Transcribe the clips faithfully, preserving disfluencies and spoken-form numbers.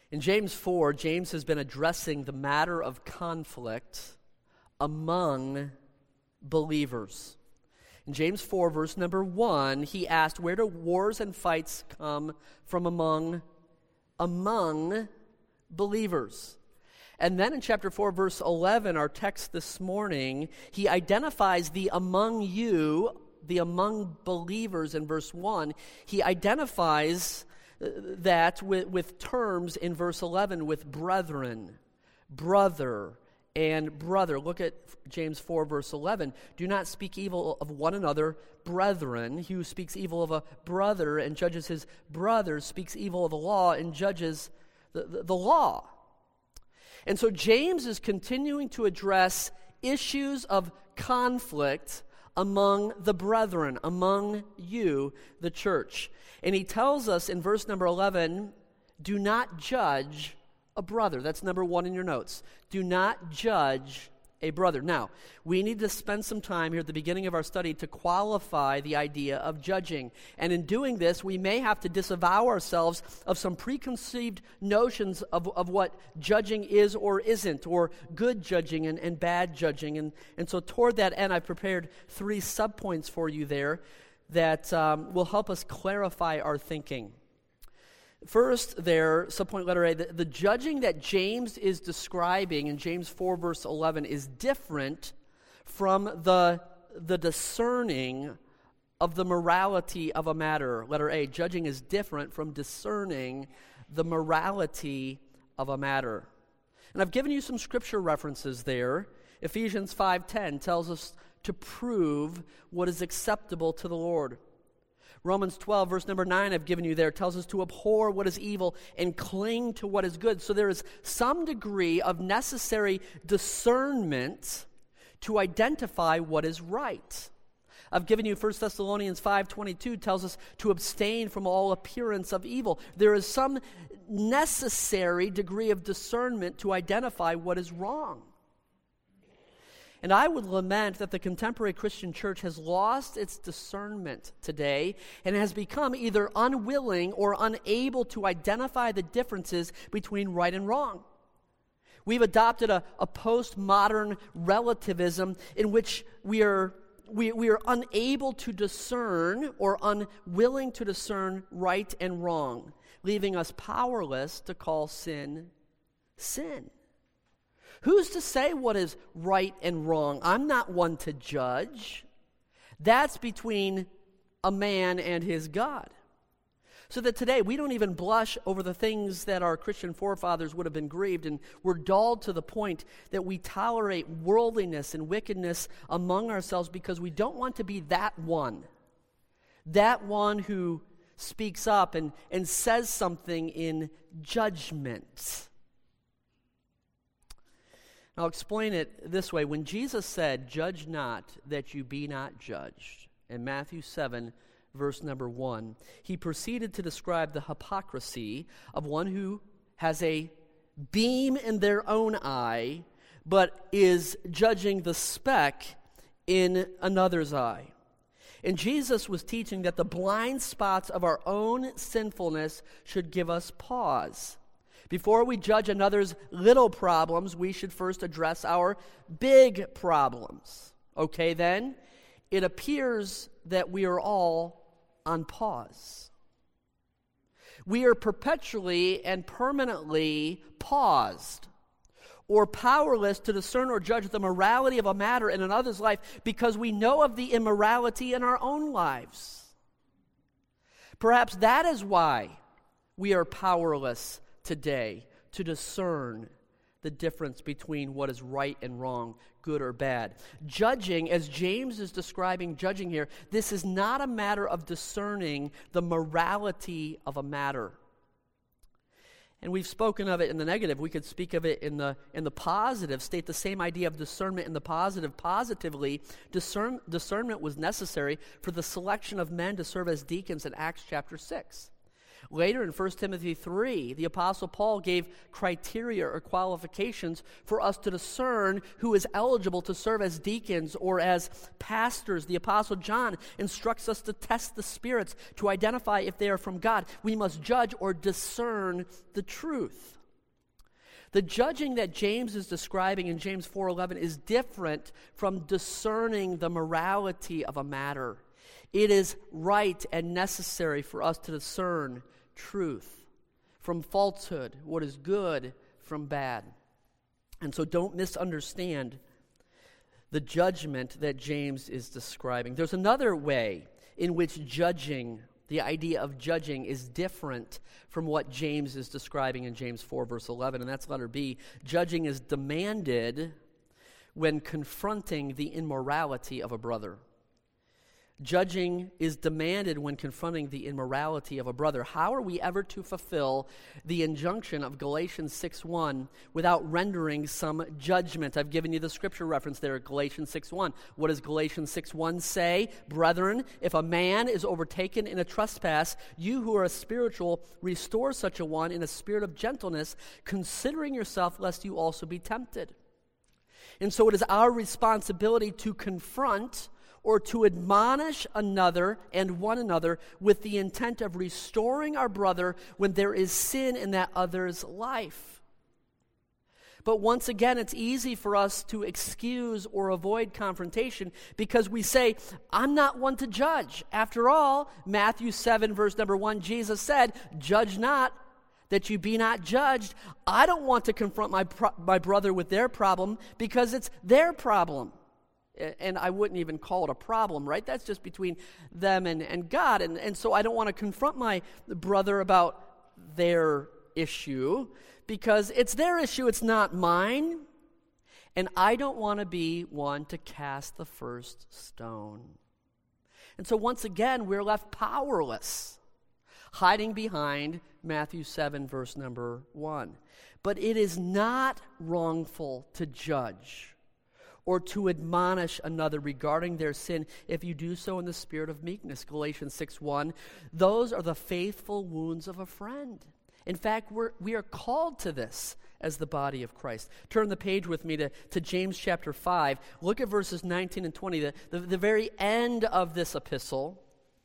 In James four, James has been addressing the matter of conflict among believers. In James four, verse number one, he asked, where do wars and fights come from among, among believers? And then in chapter four, verse eleven, our text this morning, he identifies the among you, the among believers in verse one. He identifies that with, with terms in verse eleven with brethren, brother, and brother. Look at James four, verse eleven. Do not speak evil of one another, brethren. He who speaks evil of a brother and judges his brother speaks evil of the law and judges the, the, the law. And so James is continuing to address issues of conflict among the brethren, among you, the church. And he tells us in verse number eleven, do not judge a brother. That's number one in your notes. Do not judge a brother. Now, we need to spend some time here at the beginning of our study to qualify the idea of judging. And in doing this, we may have to disavow ourselves of some preconceived notions of, of what judging is or isn't, or good judging and, and bad judging. And, and so toward that end, I've prepared three subpoints for you there that um, will help us clarify our thinking. First there, subpoint letter A, the, the judging that James is describing in James four, verse eleven is different from the, the discerning of the morality of a matter. Letter A, judging is different from discerning the morality of a matter. And I've given you some scripture references there. Ephesians five ten tells us to prove what is acceptable to the Lord. Romans twelve, verse number nine, I've given you there, tells us to abhor what is evil and cling to what is good. So there is some degree of necessary discernment to identify what is right. I've given you First Thessalonians five twenty-two, tells us to abstain from all appearance of evil. There is some necessary degree of discernment to identify what is wrong. And I would lament that the contemporary Christian church has lost its discernment today and has become either unwilling or unable to identify the differences between right and wrong. We've adopted a, a postmodern relativism in which we are, we, we are unable to discern or unwilling to discern right and wrong, leaving us powerless to call sin, sin. Who's to say what is right and wrong? I'm not one to judge. That's between a man and his God. So that today we don't even blush over the things that our Christian forefathers would have been grieved, and we're dulled to the point that we tolerate worldliness and wickedness among ourselves because we don't want to be that one. That one who speaks up and, and says something in judgment. I'll explain it this way. When Jesus said, "Judge not, that you be not judged," in Matthew seven, verse number one, he proceeded to describe the hypocrisy of one who has a beam in their own eye, but is judging the speck in another's eye. And Jesus was teaching that the blind spots of our own sinfulness should give us pause. Before we judge another's little problems, we should first address our big problems. Okay, then? It appears that we are all on pause. We are perpetually and permanently paused or powerless to discern or judge the morality of a matter in another's life because we know of the immorality in our own lives. Perhaps that is why we are powerless today to discern the difference between what is right and wrong, good or bad. Judging, as James is describing judging here, this is not a matter of discerning the morality of a matter. And we've spoken of it in the negative. We could speak of it in the in the positive, state the same idea of discernment in the positive. Positively, discern, discernment was necessary for the selection of men to serve as deacons in Acts chapter six. Later in First Timothy three, the Apostle Paul gave criteria or qualifications for us to discern who is eligible to serve as deacons or as pastors. The Apostle John instructs us to test the spirits to identify if they are from God. We must judge or discern the truth. The judging that James is describing in James four eleven is different from discerning the morality of a matter. It is right and necessary for us to discern truth from falsehood, what is good from bad. And so don't misunderstand the judgment that James is describing. There's another way in which judging, the idea of judging, is different from what James is describing in James four, verse eleven, and that's letter B. Judging is demanded when confronting the immorality of a brother. Judging is demanded when confronting the immorality of a brother. How are we ever to fulfill the injunction of Galatians six one without rendering some judgment? I've given you the scripture reference there at Galatians six one. What does Galatians six one say? Brethren, if a man is overtaken in a trespass, you who are spiritual, restore such a one in a spirit of gentleness, considering yourself lest you also be tempted. And so it is our responsibility to confront or to admonish another and one another with the intent of restoring our brother when there is sin in that other's life. But once again, it's easy for us to excuse or avoid confrontation because we say, I'm not one to judge. After all, Matthew seven, verse number one, Jesus said, judge not, that you be not judged. I don't want to confront my, pro- my brother with their problem because it's their problem. And I wouldn't even call it a problem, right? That's just between them and, and God. And, and so I don't want to confront my brother about their issue because it's their issue, it's not mine. And I don't want to be one to cast the first stone. And so once again, we're left powerless, hiding behind Matthew seven, verse number one. But it is not wrongful to judge or to admonish another regarding their sin if you do so in the spirit of meekness. Galatians six one, those are the faithful wounds of a friend. In fact, we're, we are called to this as the body of Christ. Turn the page with me to, to James chapter five. Look at verses nineteen and twenty, the, the, the very end of this epistle.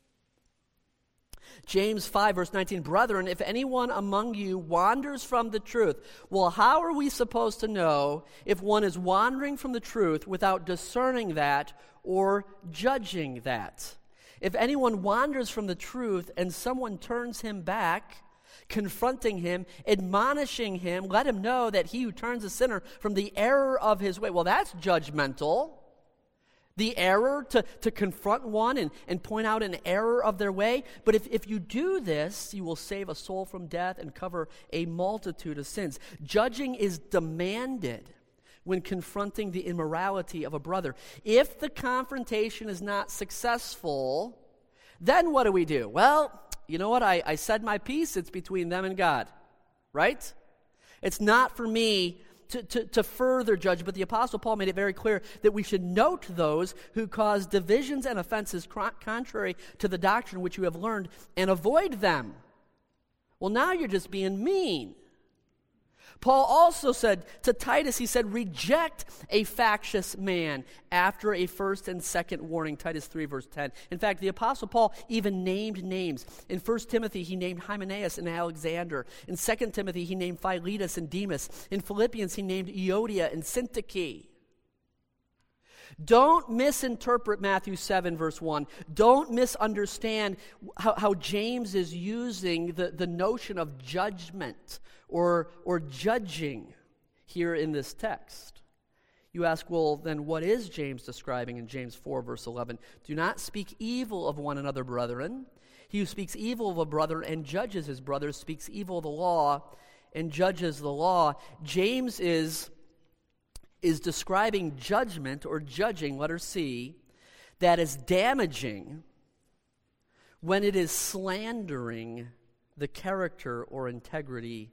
James five, verse nineteen, brethren, if anyone among you wanders from the truth, well, how are we supposed to know if one is wandering from the truth without discerning that or judging that? If anyone wanders from the truth and someone turns him back, confronting him, admonishing him, let him know that he who turns a sinner from the error of his way, well, that's judgmental. The error, to, to confront one and, and point out an error of their way. But if, if you do this, you will save a soul from death and cover a multitude of sins. Judging is demanded when confronting the immorality of a brother. If the confrontation is not successful, then what do we do? Well, you know what? I, I said my piece. It's between them and God, right? It's not for me To, to, to further judge, but the Apostle Paul made it very clear that we should note those who cause divisions and offenses contrary to the doctrine which you have learned and avoid them. Well, now you're just being mean. Paul also said to Titus, he said, reject a factious man after a first and second warning, Titus three, verse ten. In fact, the Apostle Paul even named names. In First Timothy, he named Hymenaeus and Alexander. In Second Timothy, he named Philetus and Demas. In Philippians, he named Euodia and Syntyche. Don't misinterpret Matthew seven, verse one. Don't misunderstand how, how James is using the, the notion of judgment or, or judging here in this text. You ask, well, then what is James describing in James four, verse eleven? Do not speak evil of one another, brethren. He who speaks evil of a brother and judges his brother speaks evil of the law and judges the law. James is... is describing judgment or judging, letter C, that is damaging when it is slandering the character or integrity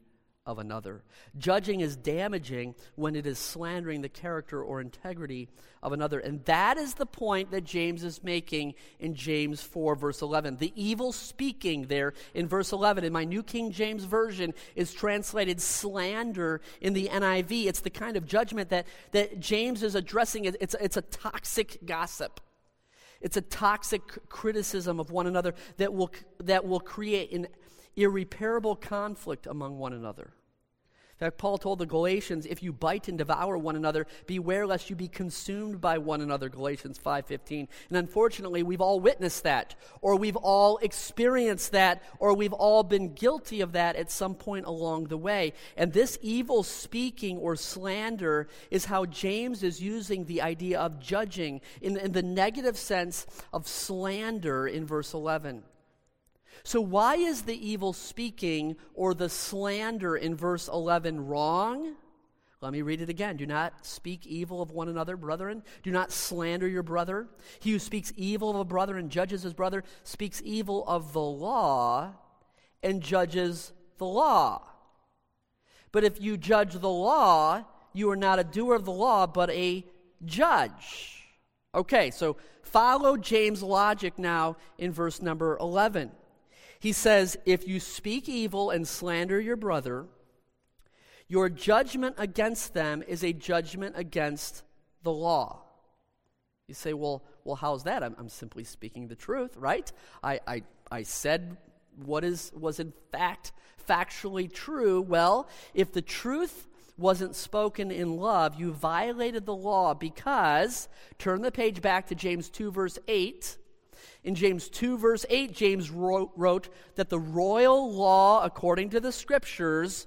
of another. Judging is damaging when it is slandering the character or integrity of another. And that is the point that James is making in James four, verse eleven. The evil speaking there in verse eleven, in my New King James Version, is translated slander in the N I V. It's the kind of judgment that, that James is addressing. It's, it's a toxic gossip. It's a toxic criticism of one another that will, that will create an irreparable conflict among one another. In fact, Paul told the Galatians, if you bite and devour one another, beware lest you be consumed by one another, Galatians five fifteen. And unfortunately, we've all witnessed that, or we've all experienced that, or we've all been guilty of that at some point along the way. And this evil speaking or slander is how James is using the idea of judging in, in the negative sense of slander in verse eleven. So why is the evil speaking or the slander in verse eleven wrong? Let me read it again. Do not speak evil of one another, brethren. Do not slander your brother. He who speaks evil of a brother and judges his brother speaks evil of the law and judges the law. But if you judge the law, you are not a doer of the law, but a judge. Okay, so follow James' logic now in verse number eleven. He says, if you speak evil and slander your brother, your judgment against them is a judgment against the law. You say, well, well, how's that? I'm, I'm simply speaking the truth, right? I, I, I said what is was in fact factually true. Well, if the truth wasn't spoken in love, you violated the law because, turn the page back to James two, verse eight. In James two, verse eight, James wrote, wrote that the royal law, according to the Scriptures,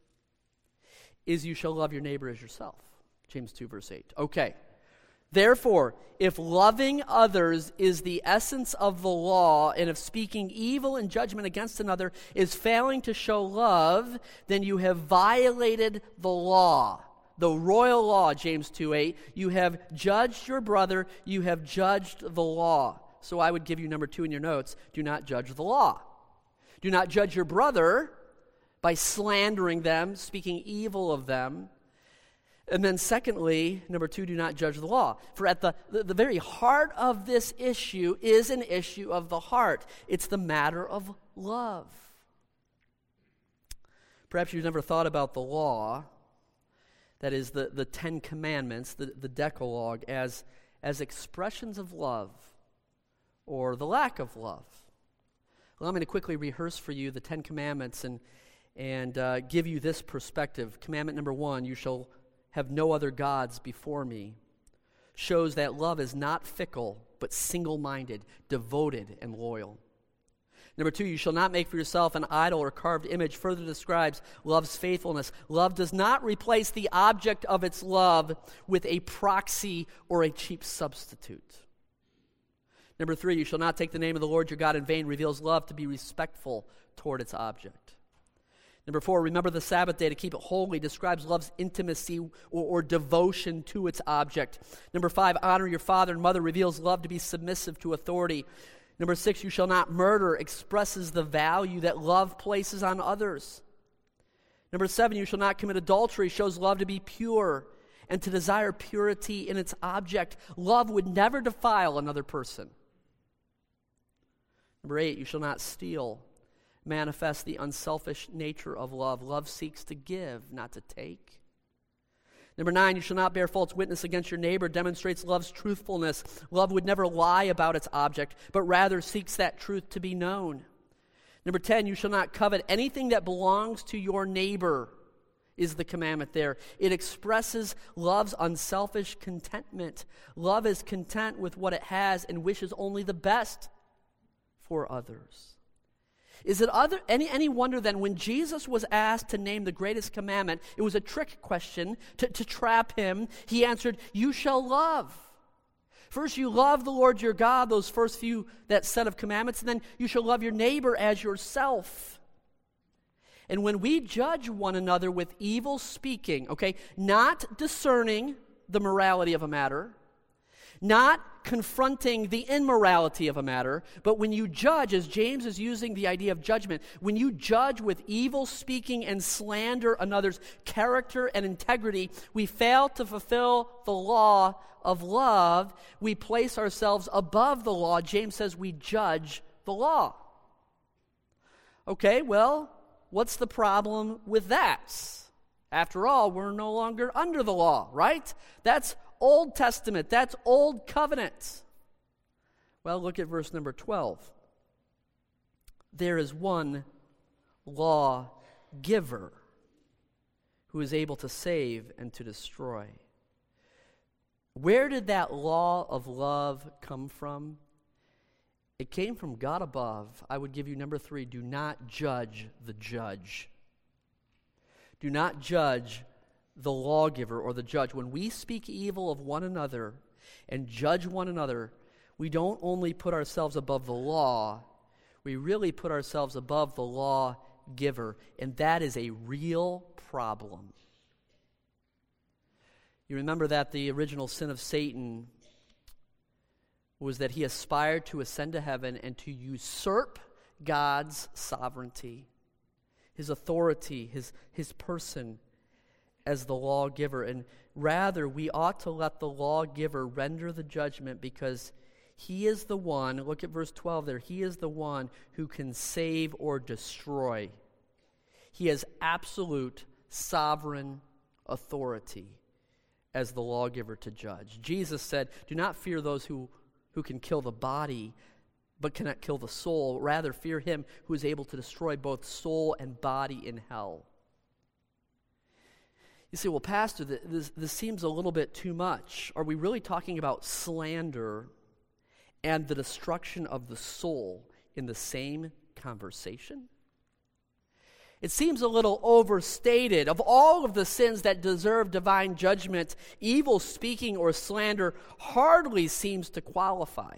is you shall love your neighbor as yourself. James two, verse eight. Okay. Therefore, if loving others is the essence of the law, and if speaking evil and judgment against another is failing to show love, then you have violated the law. The royal law, James two eight. You have judged your brother, you have judged the law. So I would give you number two in your notes, do not judge the law. Do not judge your brother by slandering them, speaking evil of them. And then secondly, number two, do not judge the law. For at the, the, the very heart of this issue is an issue of the heart. It's the matter of love. Perhaps you've never thought about the law, that is the, the Ten Commandments, the, the Decalogue, as, as expressions of love, or the lack of love. Allow me to quickly rehearse for you the Ten Commandments and, and uh, give you this perspective. Commandment number one, you shall have no other gods before me, shows that love is not fickle, but single-minded, devoted, and loyal. Number two, you shall not make for yourself an idol or carved image, further describes love's faithfulness. Love does not replace the object of its love with a proxy or a cheap substitute. Number three, you shall not take the name of the Lord your God in vain, reveals love to be respectful toward its object. Number four, remember the Sabbath day to keep it holy, describes love's intimacy or, or devotion to its object. Number five, honor your father and mother, reveals love to be submissive to authority. Number six, you shall not murder, expresses the value that love places on others. Number seven, you shall not commit adultery, shows love to be pure and to desire purity in its object. Love would never defile another person. Number eight, you shall not steal, manifest the unselfish nature of love. Love seeks to give, not to take. Number nine, you shall not bear false witness against your neighbor, demonstrates love's truthfulness. Love would never lie about its object, but rather seeks that truth to be known. Number ten, you shall not covet anything that belongs to your neighbor, is the commandment there. It expresses love's unselfish contentment. Love is content with what it has and wishes only the best for others. Is it other, any, any wonder then when Jesus was asked to name the greatest commandment, it was a trick question to, to trap him. He answered, you shall love. First, you love the Lord your God, those first few, that set of commandments, and then you shall love your neighbor as yourself. And when we judge one another with evil speaking, okay, not discerning the morality of a matter, Not confronting the immorality of a matter, but when you judge, as James is using the idea of judgment, when you judge with evil speaking and slander another's character and integrity, we fail to fulfill the law of love. We place ourselves above the law. James says we judge the law. Okay, well, what's the problem with that? After all, we're no longer under the law, right? That's Old Testament. That's Old Covenant. Well, look at verse number twelve. There is one law giver who is able to save and to destroy. Where did that law of love come from? It came from God above. I would give you number three, do not judge the judge. Do not judge the lawgiver or the judge. When we speak evil of one another and judge one another, we don't only put ourselves above the law, we really put ourselves above the lawgiver, and that is a real problem. You remember that the original sin of Satan was that he aspired to ascend to heaven and to usurp God's sovereignty, his authority, his, his person as the lawgiver. And rather, we ought to let the lawgiver render the judgment because he is the one, look at verse twelve there, he is the one who can save or destroy. He has absolute sovereign authority as the lawgiver to judge. Jesus said, do not fear those who, who can kill the body, but cannot kill the soul. Rather, fear him who is able to destroy both soul and body in hell. You say, well, Pastor, this, this seems a little bit too much. Are we really talking about slander and the destruction of the soul in the same conversation? It seems a little overstated. Of all of the sins that deserve divine judgment, evil speaking or slander hardly seems to qualify.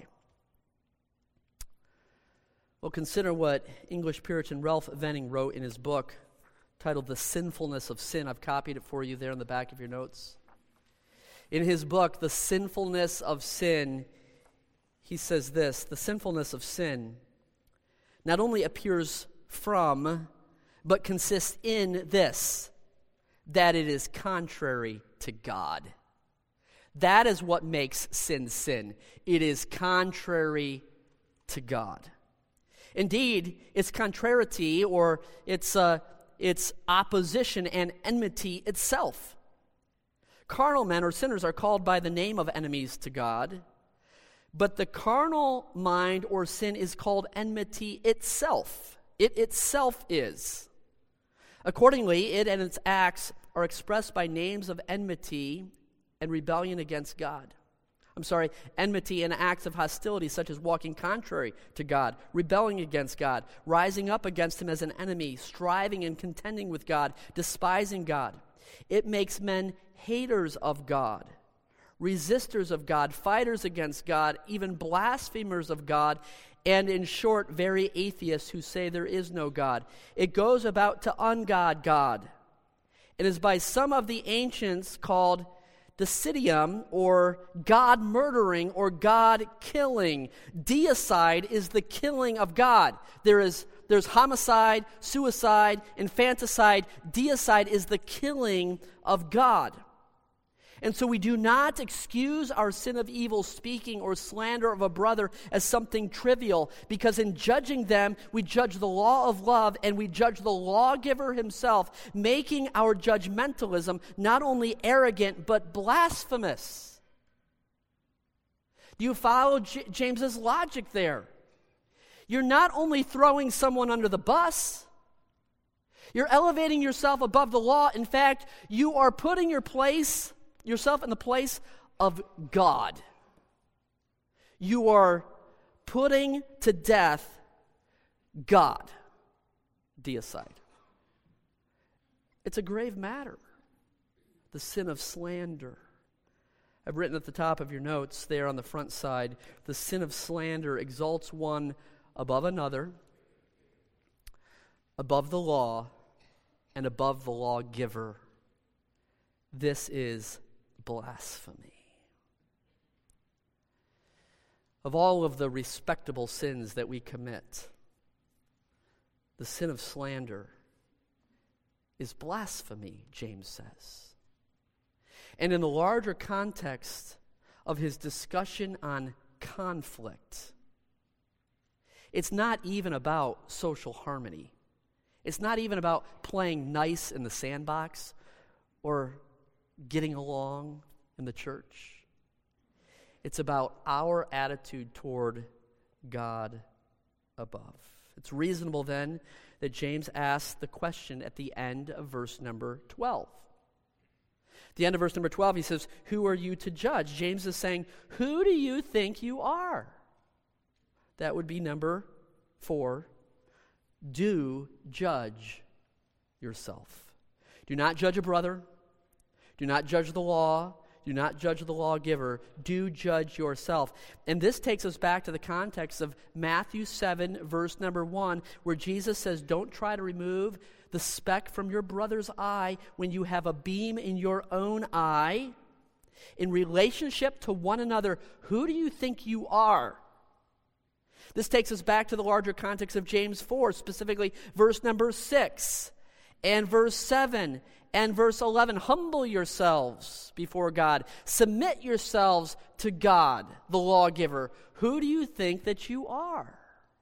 Well, consider what English Puritan Ralph Venning wrote in his book titled The Sinfulness of Sin. I've copied it for you there in the back of your notes. In his book, The Sinfulness of Sin, he says this: the sinfulness of sin not only appears from, but consists in this, that it is contrary to God. That is what makes sin sin. It is contrary to God. Indeed, its contrariety or its uh, its opposition and enmity itself. Carnal men or sinners are called by the name of enemies to God, but the carnal mind or sin is called enmity itself. It itself is. Accordingly, it and its acts are expressed by names of enmity and rebellion against God. I'm sorry, enmity and acts of hostility such as walking contrary to God, rebelling against God, rising up against him as an enemy, striving and contending with God, despising God. It makes men haters of God, resistors of God, fighters against God, even blasphemers of God, and in short, very atheists who say there is no God. It goes about to ungod God. It is by some of the ancients called Decidium, or God murdering, or God killing. Deicide is the killing of God. There is there's homicide, suicide, infanticide. Deicide is the killing of God. And so we do not excuse our sin of evil speaking or slander of a brother as something trivial, because in judging them, we judge the law of love and we judge the lawgiver himself, making our judgmentalism not only arrogant but blasphemous. Do you follow J- James's logic there? You're not only throwing someone under the bus, you're elevating yourself above the law. In fact, you are putting your place yourself in the place of God. You are putting to death God. Deicide. It's a grave matter. The sin of slander. I've written at the top of your notes there on the front side, the sin of slander exalts one above another, above the law, and above the lawgiver. This is blasphemy. Of all of the respectable sins that we commit, the sin of slander is blasphemy, James says. And in the larger context of his discussion on conflict, it's not even about social harmony. It's not even about playing nice in the sandbox or getting along in the church. It's about our attitude toward God above. It's reasonable then that James asks the question at the end of verse number twelve. At the end of verse number twelve, he says, "Who are you to judge?" James is saying, who do you think you are? That would be number four. Do judge yourself. Do not judge a brother. Do not judge the law. Do not judge the lawgiver. Do judge yourself. And this takes us back to the context of Matthew seven, verse number one, where Jesus says, don't try to remove the speck from your brother's eye when you have a beam in your own eye. In relationship to one another, who do you think you are? This takes us back to the larger context of James four, specifically verse number six and verse seven. And verse eleven, humble yourselves before God. Submit yourselves to God, the lawgiver. Who do you think that you are?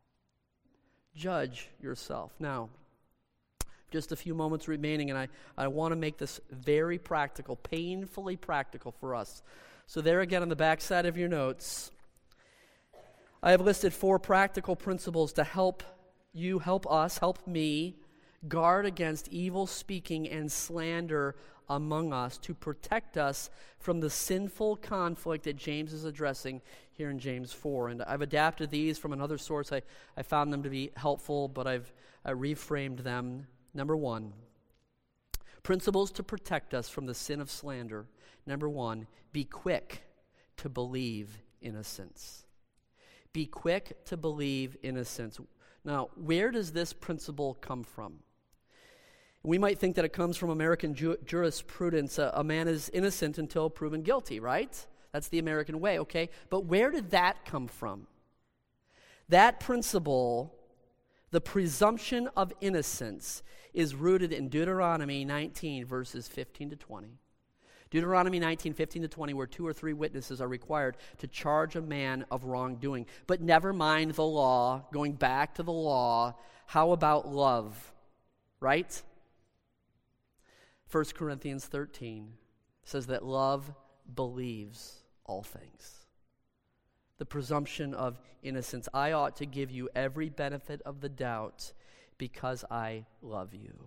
Judge yourself. Now, just a few moments remaining, and I, I want to make this very practical, painfully practical for us. So there again on the back side of your notes, I have listed four practical principles to help you, help us, help me, guard against evil speaking and slander among us, to protect us from the sinful conflict that James is addressing here in James four. And I've adapted these from another source. I, I found them to be helpful, but I've I reframed them. Number one, principles to protect us from the sin of slander. Number one, be quick to believe innocence. Be quick to believe innocence. Now, where does this principle come from? We might think that it comes from American ju- jurisprudence. A, a man is innocent until proven guilty, right? That's the American way, okay? But where did that come from? That principle, the presumption of innocence, is rooted in Deuteronomy nineteen, verses fifteen to twenty. Deuteronomy nineteen, fifteen to twenty, where two or three witnesses are required to charge a man of wrongdoing. But never mind the law, going back to the law, how about love, right? First Corinthians thirteen says that love believes all things. The presumption of innocence. I ought to give you every benefit of the doubt because I love you.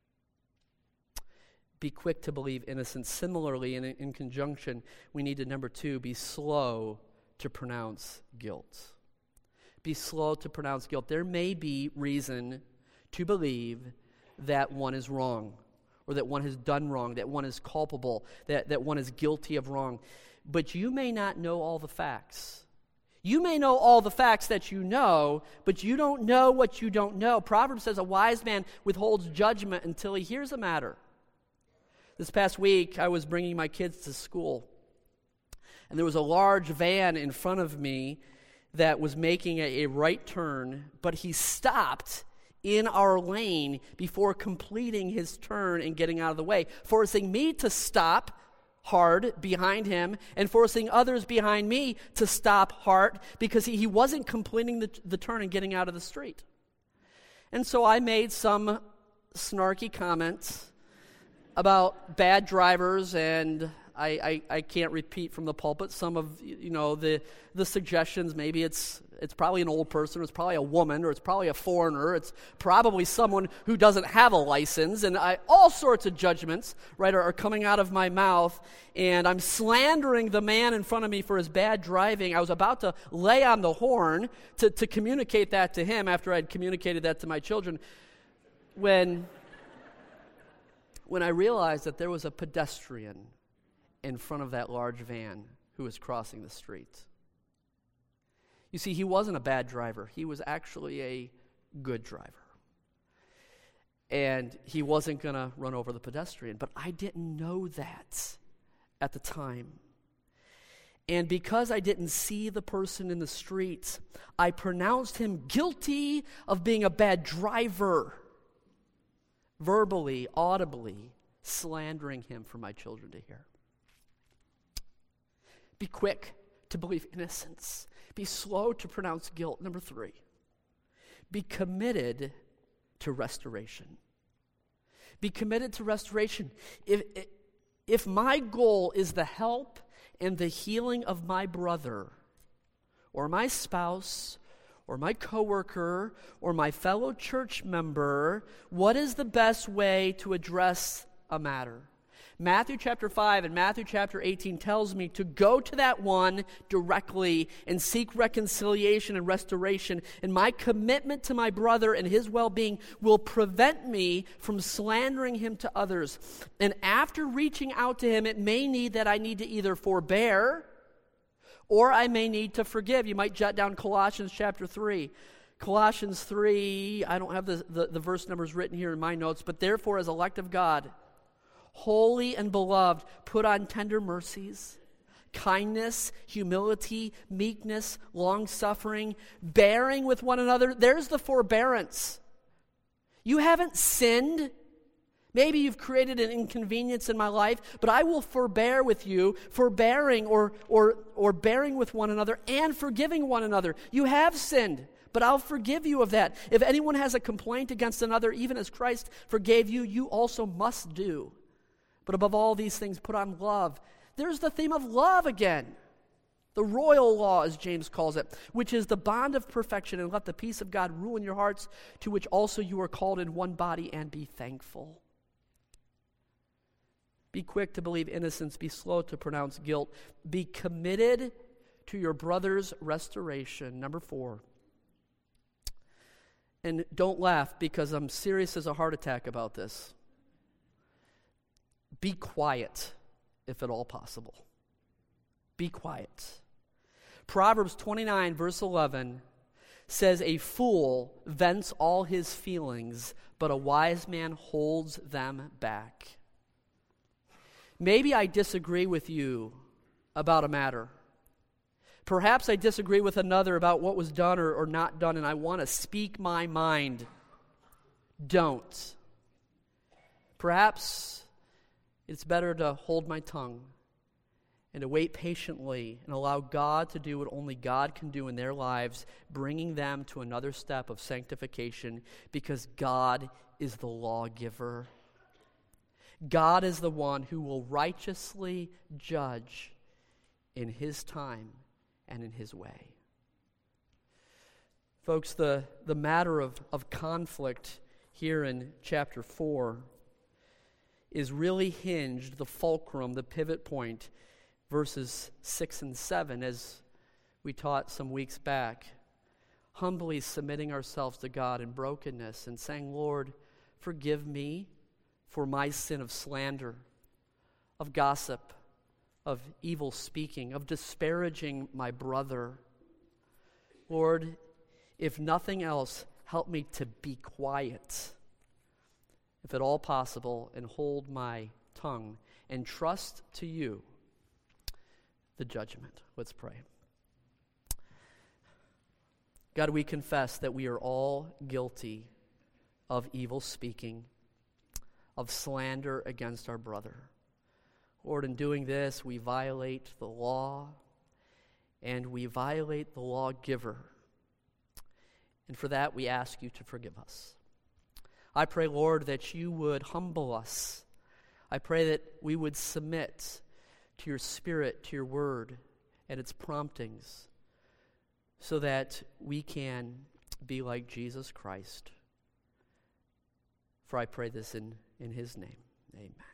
Be quick to believe innocence. Similarly, in, in conjunction, we need to, number two, be slow to pronounce guilt. Be slow to pronounce guilt. There may be reason to believe that one is wrong, or that one has done wrong, that one is culpable, that, that one is guilty of wrong. But you may not know all the facts. You may know all the facts that you know, but you don't know what you don't know. Proverbs says a wise man withholds judgment until he hears a matter. This past week, I was bringing my kids to school, and there was a large van in front of me that was making a, a right turn, but he stopped in our lane before completing his turn and getting out of the way, forcing me to stop hard behind him and forcing others behind me to stop hard because he, he wasn't completing the, the turn and getting out of the street. And so I made some snarky comments about bad drivers, and I, I, I can't repeat from the pulpit some of, you know, the the suggestions. Maybe it's it's probably an old person, or it's probably a woman, or it's probably a foreigner, it's probably someone who doesn't have a license, and I, all sorts of judgments, right, are, are coming out of my mouth, and I'm slandering the man in front of me for his bad driving. I was about to lay on the horn to, to communicate that to him after I'd communicated that to my children, when, when I realized that there was a pedestrian in front of that large van who was crossing the street. You see, he wasn't a bad driver. He was actually a good driver. And he wasn't going to run over the pedestrian. But I didn't know that at the time. And because I didn't see the person in the streets, I pronounced him guilty of being a bad driver, verbally, audibly slandering him for my children to hear. Be quick to believe innocence. Be slow to pronounce guilt. Number three, be committed to restoration. Be committed to restoration. If, if my goal is the help and the healing of my brother or my spouse or my coworker or my fellow church member, what is the best way to address a matter? Matthew chapter five and Matthew chapter eighteen tells me to go to that one directly and seek reconciliation and restoration. And my commitment to my brother and his well-being will prevent me from slandering him to others. And after reaching out to him, it may need that I need to either forbear or I may need to forgive. You might jot down Colossians chapter three. Colossians three, I don't have the, the, the verse numbers written here in my notes, but therefore as elect of God, holy and beloved, put on tender mercies, kindness, humility, meekness, long-suffering, bearing with one another. There's the forbearance. You haven't sinned. Maybe you've created an inconvenience in my life, but I will forbear with you, forbearing or, or, or bearing with one another and forgiving one another. You have sinned, but I'll forgive you of that. If anyone has a complaint against another, even as Christ forgave you, you also must do. But above all these things, put on love. There's the theme of love again. The royal law, as James calls it, which is the bond of perfection, and let the peace of God rule in your hearts, to which also you are called in one body, and be thankful. Be quick to believe innocence. Be slow to pronounce guilt. Be committed to your brother's restoration. Number four. And don't laugh, because I'm serious as a heart attack about this. Be quiet, if at all possible. Be quiet. Proverbs twenty-nine, verse eleven says, a fool vents all his feelings, but a wise man holds them back. Maybe I disagree with you about a matter. Perhaps I disagree with another about what was done or, or not done, and I want to speak my mind. Don't. Perhaps it's better to hold my tongue and to wait patiently and allow God to do what only God can do in their lives, bringing them to another step of sanctification, because God is the lawgiver. God is the one who will righteously judge in his time and in his way. Folks, the, the matter of, of conflict here in chapter four is really hinged, the fulcrum, the pivot point, verses six and seven, as we taught some weeks back. Humbly submitting ourselves to God in brokenness and saying, Lord, forgive me for my sin of slander, of gossip, of evil speaking, of disparaging my brother. Lord, if nothing else, help me to be quiet, if at all possible, and hold my tongue and trust to you the judgment. Let's pray. God, we confess that we are all guilty of evil speaking, of slander against our brother. Lord, in doing this, we violate the law, and we violate the lawgiver. And for that, we ask you to forgive us. I pray, Lord, that you would humble us. I pray that we would submit to your Spirit, to your word, and its promptings, so that we can be like Jesus Christ. For I pray this in, in his name. Amen.